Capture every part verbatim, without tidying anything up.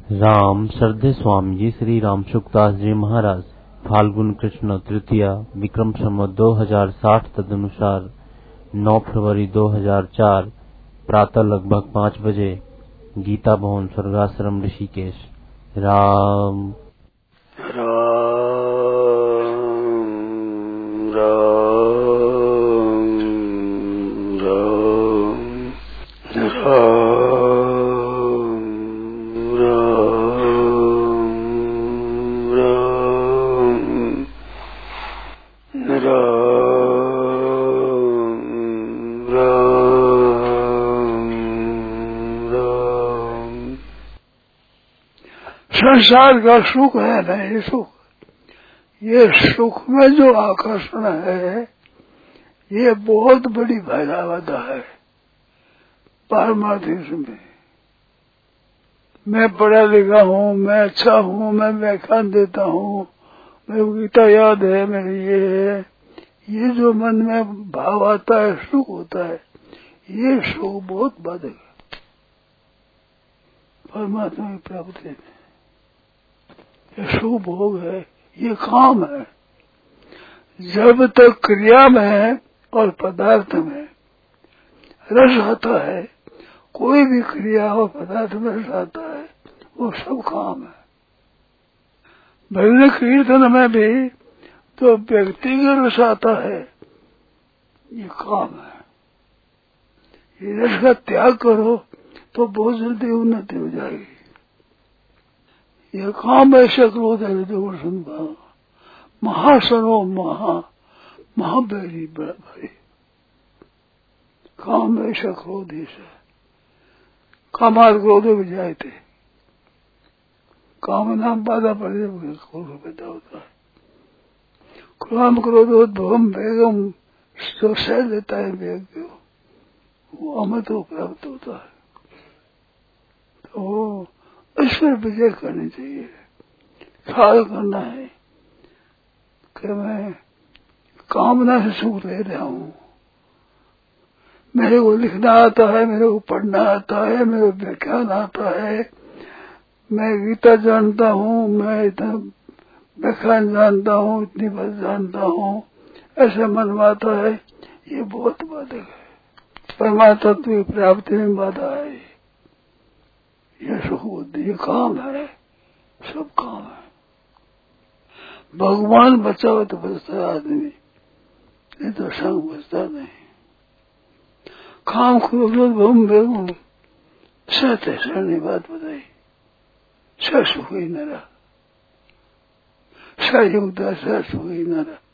राम श्रद्धे स्वामी जी श्री राम सुखदास जी महाराज फाल्गुन कृष्ण तृतीया विक्रम संवत दो हजार साठ तदनुसार नौ फरवरी दो हजार चार प्रातः लगभग पाँच बजे गीता भवन स्वर्गाश्रम ऋषिकेश। राम राम राम राम संसार का सुख है ना, ये सुख, ये सुख में जो आकर्षण है ये बहुत बड़ी भयावता है। पारमार्थिक में मैं पढ़ा लिखा हूँ, मैं अच्छा हूँ, मैं व्याख्यान देता हूँ, मेरे गीता याद है, मेरे ये है, ये जो मन में भाव आता है, सुख होता है, ये सुख बहुत बाधक है परमात्मा की प्राप्ति में। ये सुख भोग है, ये काम है। जब तक क्रिया में और पदार्थ में रस आता है, कोई भी क्रिया और पदार्थ में रस आता है, वो सब काम है। भजन कीर्तन में भी तो व्यक्तिगत रस आता है, ये काम है। ये रस का त्याग करो तो बहुत जल्दी उन्नति हो जाएगी। यह काम ऐसा क्रोध है जो सुनवा महासनो महा महाबैरी भाई। काम ऐसा क्रोध ऐसा कामार क्रोध में जाए थे, काम नाम बाधा पड़ जाए क्रोध पैदा होता है। काम क्रोध भगम बेगम जो सह लेता है वेग, वो अमृत को प्राप्त होता है। तो इस पर विजय करनी चाहिए। ख्याल करना है कि मैं कामना से सुख ले रहा हूँ, मेरे को लिखना आता है, मेरे को पढ़ना आता है, मेरे को व्याख्यान आता है, मैं गीता जानता हूँ, मैं इतना व्याख्यान जानता हूँ, इतनी बात जानता हूँ, ऐसा मन में आता है, ये बहुत बाधक है। परमात्मा की प्राप्ति में बाधा है। ये सुख बुद्धि ये काम है, सब काम है। भगवान बचाओ तो बचता है आदमी, नहीं तो संग बचता नहीं। काम क्रोध भम बेगम सहते सरनी बात बताई, स सुख ही न रहा, सयुक्ता स सुख ही न रहा।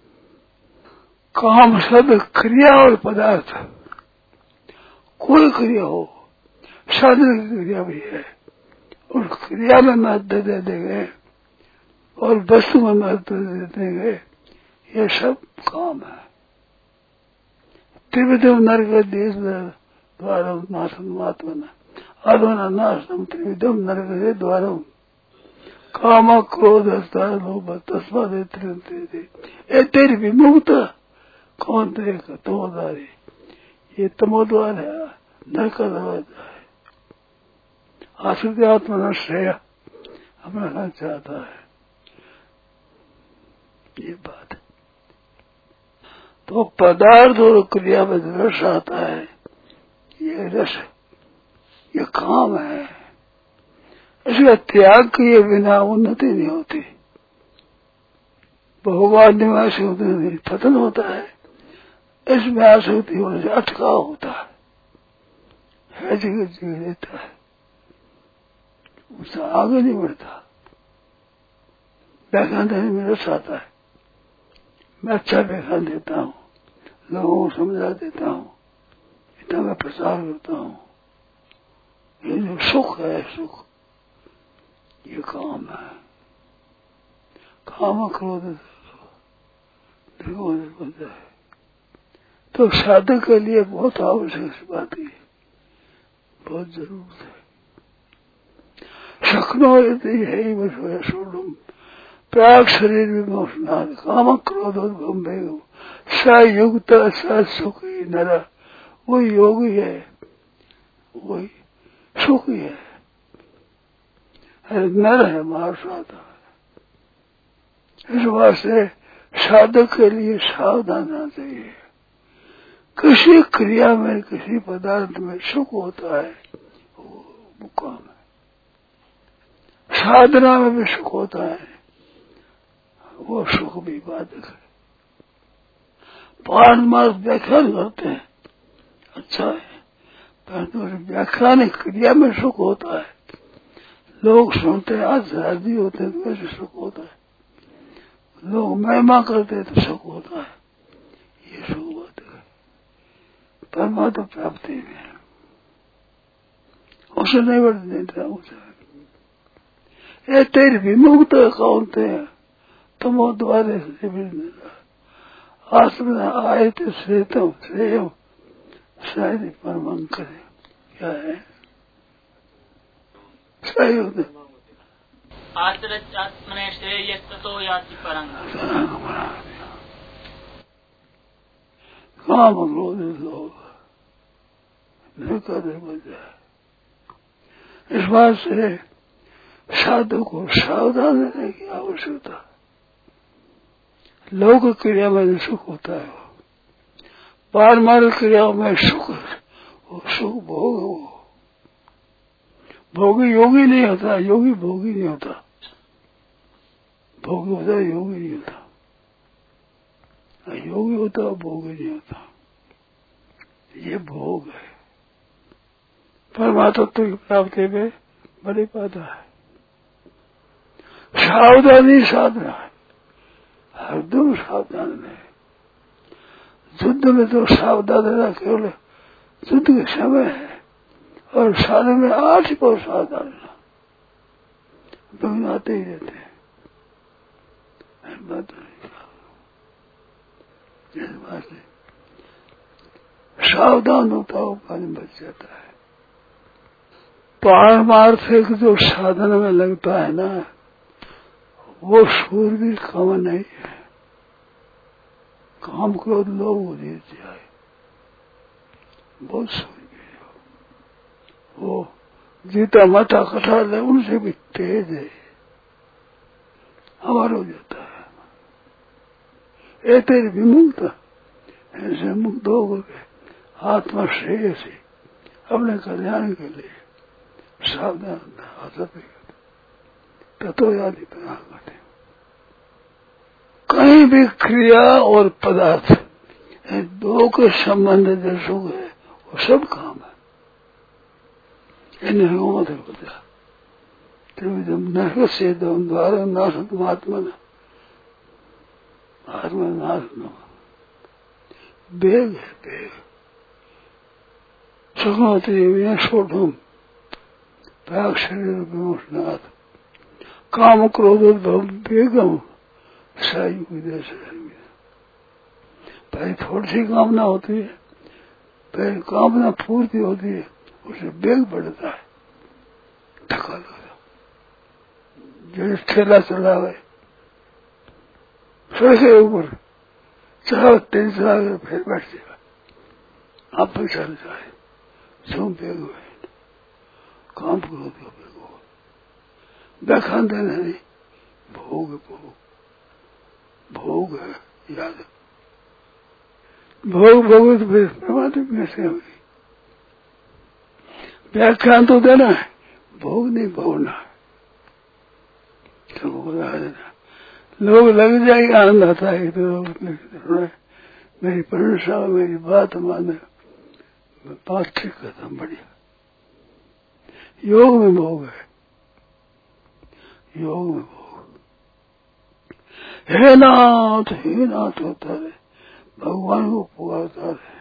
काम शब्द क्रिया और पदार्थ, कोई क्रिया हो, साधन की क्रिया भी है, और क्रिया में महत्व दे देंगे और वस्तु में महत्व दे देंगे, ये सब काम है। त्रिविधम नरक देश द्वारम नाशम महात्मा अधोना नाशम त्रिविधम नरक से द्वारम काम क्रोध हस्ता लोभ तस्मा दे त्रिंते ए तेरी विमुक्त कौन तेरे का तमोद्वार, ये तमोद्वार है, नरक का दरवाजा है। आश्रित आत्मा न श्रेय अपना चाहता है, ये बात है। तो पदार्थ और क्रिया में रस आता है, ये रस ये काम है। इसका त्याग किए बिना उन्नति नहीं होती, भोगवान निवासी होते नहीं, पतन होता है। इसमें आसक्ति होने से अटकाव होता है, है जगह जी लेता है, उससे आगे नहीं बढ़ता। व्याख्यान देने में रस आता है, मैं अच्छा व्याख्यान देता हूँ, लोगों को समझा देता हूँ, इतना मैं प्रचार करता हूँ, ये जो सुख है, सुख ये काम है। काम क्रोध है, तो साधक के लिए बहुत आवश्यक बात है, बहुत जरूरत है। शक्नो यदि है वह सोडुम प्राग शरीर विमोचनाद काम क्रोधोद्भम बेगम सयुक्त सुखी नर, वो योगी है, वही सुखी है। अरे नर है महासाधक। इस वास्ते साधक के लिए सावधान रहना चाहिए। किसी क्रिया में किसी पदार्थ में सुख होता है वो मुकाम है, साधना में भी सुख होता है वो सुख भी बाधक है। पांच मार्ग व्याख्यान करते हैं अच्छा है, परंतु व्याख्यानिक क्रिया में सुख होता है। लोग सुनते हैं आज राजी होते हैं तो वैसे सुख होता है, लोग महिमा करते हैं तो सुख होता है, ये सुख बाधक है। परमात्मा प्राप्ति में उसे नहीं बढ़ देता उसे ये तेरी विमुक्त कौनते हैं तमो द्वारे से आश्रम आए थे श्रेतम श्रेयम शायद परमं करे। क्या है सहयोग आत्मने श्रेयस्तो याति परं। काम क्रोध लोग नहीं करे बजाय। इस बात से साधु को सावधान रहने की आवश्यकता। लौक क्रिया में सुख होता है, पारमार्थिक क्रियाओं में सुख, वो सुख भोग, वो भोगी योगी नहीं होता, योगी भोगी नहीं होता, भोगी होता योगी नहीं होता, योगी होता भोगी नहीं होता। ये भोग है। परमात्मा की प्राप्ति में बड़ी बाधा है। सावधानी साधना है, हरदम सावधान है। युद्ध में तो सावधान रहना केवल युद्ध के समय है, और साल में आठ को सावधान रहना, दोनों आते ही रहते हैं। बात नहीं, सावधान होता हो पानी बच जाता है। पारमार्थिक जो साधन में लगता है ना, वो सूरवीर काम नहीं है। काम क्रोध लोग हो जाए बहुत सूरवीर हो, वो जीता माता कथा है उनसे भी तेज है, हमारा हो जाता है। ए तेरी विमुक्त ऐसे मुक्त हो गए आत्मा श्रेय से अपने कल्याण के लिए सावधान तत्व याद करते। कहीं भी क्रिया और पदार्थ दो के संबंध जो सुख है वो सब काम है। इन्हें मत बता त्रिविधम नरक से द्वारा नाशम आत्मा न आत्मा नाश न बेग है बेग सुखमती छोटम प्राग शरीर विमोचनाथ काम क्रोधोद्भव बेगम सायु विदेश। पहले थोड़ी सी कामना होती है, पहले कामना पूर्ति होती है, उसे बेग बढ़ता है। थका लगा जो ठेला चला हुआ सड़क के ऊपर चला तेज चला गया फिर बैठ जाएगा, आप भी चल जाए जो बेग हुए काम क्रोध का बेग हो व्याख्या देना नहीं। भोग भोग भोग है याद, भोग भोग तो फिर परमात्मा कैसे होगी। व्याख्यान तो देना है, भोग नहीं भोगना है। लोग लग जाएंगे, आनंद आता है तो मेरी प्रशंसा मेरी बात माने, बात ठीक करता बढ़िया। योग में भोग है, योग में भोग। हे नाथ हे नाथ होता है, भगवान को पुकारता है।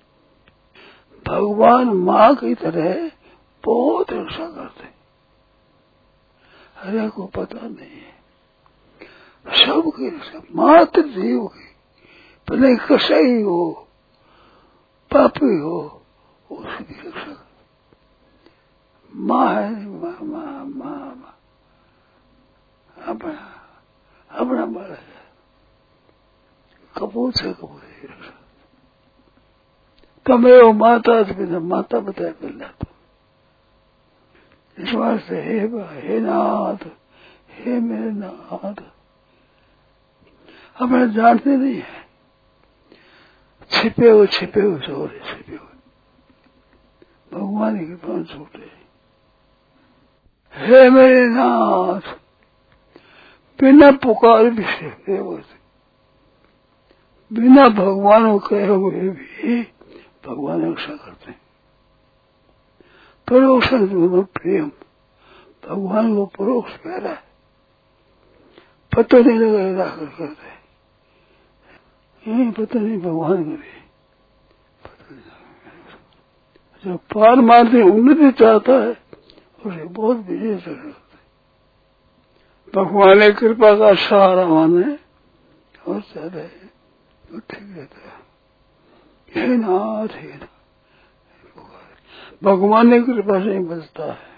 भगवान माँ की तरह बहुत रक्षा करते, हरे को पता नहीं है सबकी रक्षा, मात्र जीव की, भले कसाई हो पापी हो उसकी रक्षा करते। माँ है माँ माँ माँ माँ अपना अपना बालक है, कपूर से कपूर ही रक्षा। तमें वो माता बिना माता बताए मिल जाता। इस वास्ते हे हे नाथ, हे मेरे नाथ, हमें जानते नहीं है, छिपे हुए छिपे हुए चोर है, छिपे हुए भगवान की कृपा छूटे। हे मेरे नाथ, बिना पुकार भी से बिना भगवान को कहे हुए भी भगवान रक्षा करते हैं। परोक्ष प्रेम भगवान को परोक्ष प्यारा है, पता नहीं लगा दाखिल करते, यही पता नहीं भगवान करे, पता नहीं। जो पार मारते उन्नति चाहता है उसे बहुत विजय चढ़ जाता है। भगवान की कृपा का सहारा माने और चले तो ठीक रहता है। हे नाथ, हे नाथ, भगवान की कृपा से ही बचता है।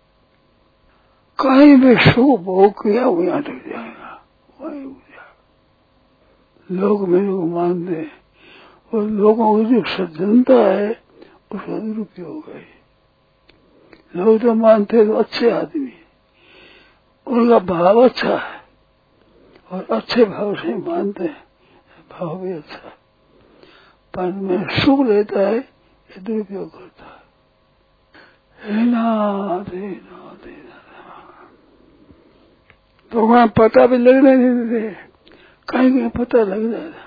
कहीं भी सुख भोग किया वो यहाँ टक जाएगा, वही हो जाएगा। लोग मेरे को मानते हैं और लोगों की जो सज्जनता है उसका दुरुपयोग है। लोग तो मानते हैं तो अच्छे आदमी है, उनका भाव अच्छा है और अच्छे भाव से मानते हैं, भाव भी अच्छा है, पर में सुख लेता है ये दुरुपयोग करता है। हे नाथ, हे नाथ, हे नाथ, भगवान पता भी लगने नहीं देते, कहीं कहीं पता लग जाता,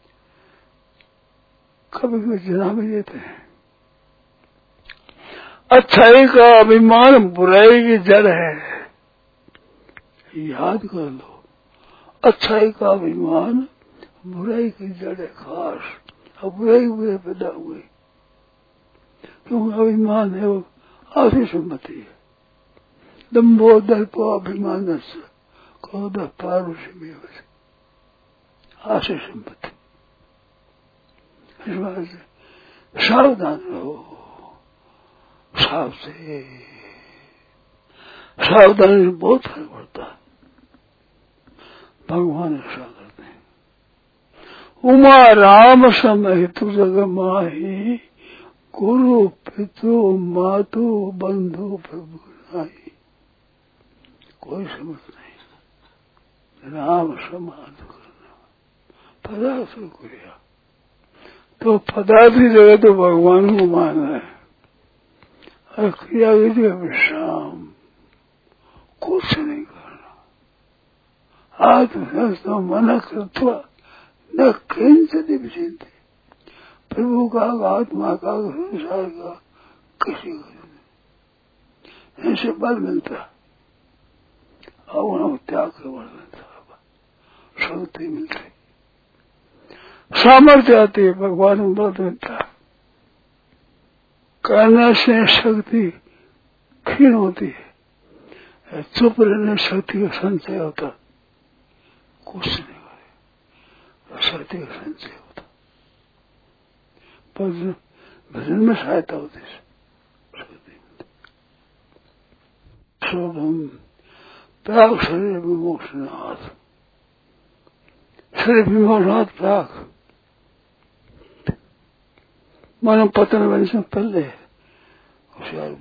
कभी कभी जना भी देते हैं। अच्छाई का अभिमान बुराई की जड़ है, याद कर लो। अच्छाई का अभिमान बुराई की जड़ है खास, अब बुराई बुरे पैदा हुए क्योंकि अभिमान है वो आशी सम्मति है। दम्भो दर्पो अभिमान क्रोध पारुषी आशी सम्मति। इस बात से सावधान रहो, साव से सावधानी से बहुत फर्क पड़ता है। भगवान ऐसा करते हैं। उमा राम समहित जग माही, गुरु पितु मातु बंधु प्रभु नाही। कोई समझ नहीं, राम समान करना पदार्थ क्रिया तो पदार्थ की जगह तो भगवान को मानना है और क्रिया की जगह विश्राम, कुछ नहीं करना। आत्मसंस्था मन कृत्वा न किंचित विचिंत, प्रभु का आत्मा का संसार का किसी को नहीं, ऐसे बल मिलता और त्याग का बल मिलता, शक्ति मिलती, सामर्थ्य आती है, भगवान में बल मिलता। करने से शक्ति क्षीण होती है, चुप रहने शक्ति का संचय होता, कुछ नहीं करे शक्ति का संचय होता। भजन भजन में सहायता होती है शक्ति। शोभम प्राग शरीर विमोक्षनाथ, शरीर विमोक्षनाथ प्राग मानो पतन बनने से पहले होशियार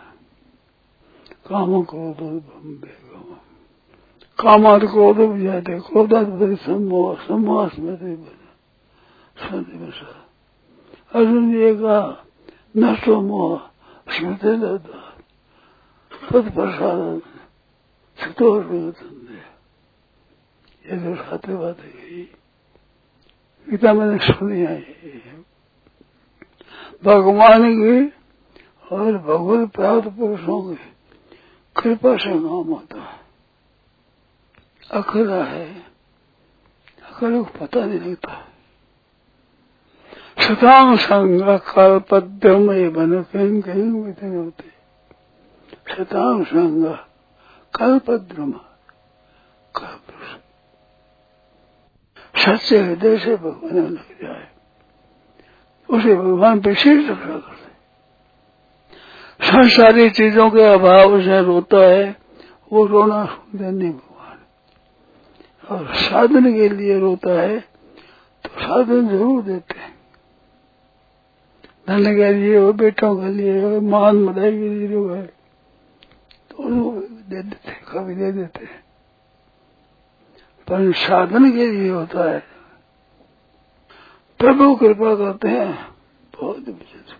काम क्रोध बेगम, कामाद क्रोध जाते, क्रोधात बदे सम्मोह, सम्मोह स्मृति स्मृति में अर्जुन जी का नष्टो मोह स्मृति लता पद प्रसाद सतोष ये जो सातवीं बात है गीता मैंने सुनी है। भगवान की और भगवत प्राप्त पुरुषों की कृपा से नाम होता है। अकेला है, अकेले को पता नहीं लगता। शतांग संग कल्पद्यम बन कहीं कहीं विधि होते, शतांग संग कल्पद्रम कल्प सच्चे हृदय से भगवान में लग जाए, उसे भगवान विशेष रक्षा करते। संसारी चीजों के अभाव से रोता है, वो रोना सुनते नहीं भगवान, और साधन के लिए रोता है तो साधन जरूर देते हैं। धन के लिए हो, बेटों के लिए हो, मान मदाई के लिए हो है, दे देते, कभी दे देते, पर साधन के लिए होता है। प्रभु कृपा करते हैं बहुत विचित्र।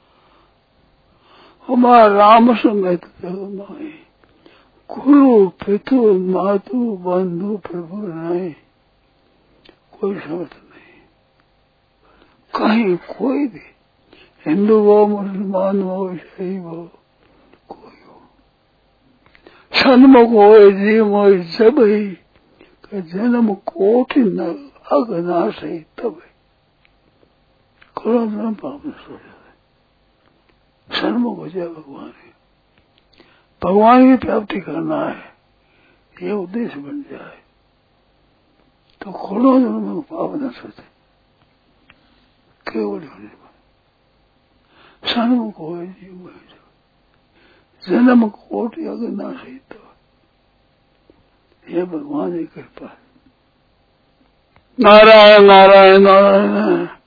हमारा राम समेत जगमाई, गुरु पितु मातु बंधु प्रभु नहीं, कोई समर्थ नहीं। कहीं कोई भी, हिंदू हो, मुसलमान हो, ईसाई हो, कोई हो, सन्मुख हो, जीव हो, सब ही जन्म कोटि न अगनाश ही तब करो जन्म पाप न सो जाए। सन्मुख हो जाए भगवान ही, भगवान की प्राप्ति करना है, ये उद्देश्य बन जाए तो करो जन्म पाप न सोचे, केवल होने पर सन्मुख हो, जीव हो, जन्म कोटि अगनाश ही तब, ये भगवान की कृपा है। नारायण नारायण नारायण।